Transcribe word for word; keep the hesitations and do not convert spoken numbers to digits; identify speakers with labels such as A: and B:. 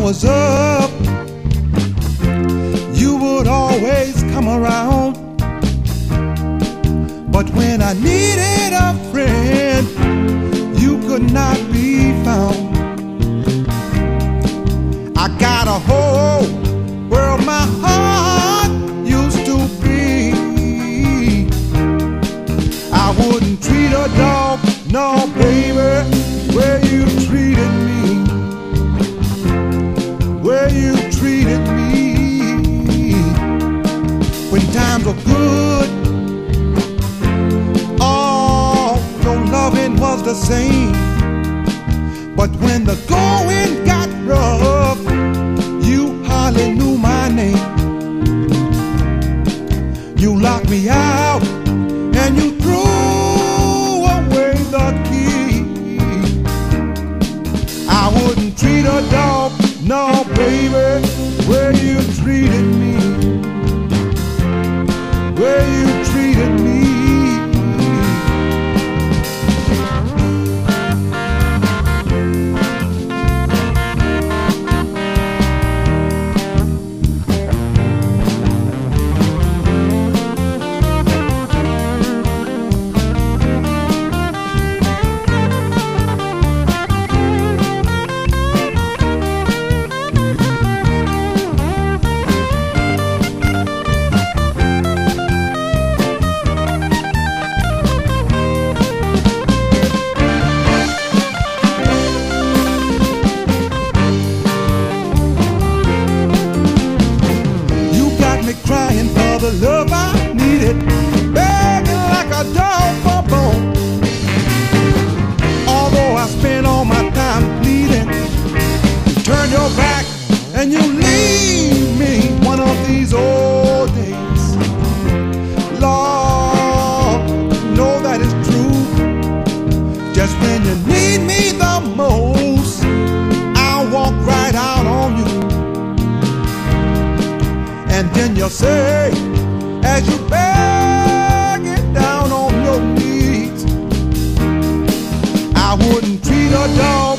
A: was up, you would always come around. But when I needed a friend, you could not be found. I got a whole world my heart used to be. I wouldn't treat a dog, no baby, where you treated me, where you treated me. When times were good, oh, your loving was the same. But when the going got rough, you hardly knew my name. You locked me out and you threw away the key. I wouldn't treat a dog, no baby, where you treated me, where you treated me. Crying for the love I needed, begging like a dog for bone. Although I spent all my time pleading, you turn your back and you leave me one of these old days. Lord, you know that is true. Just when you need me the most, I'll walk right out on you. And then you'll say, as you beg it down on your knees, I wouldn't treat a dog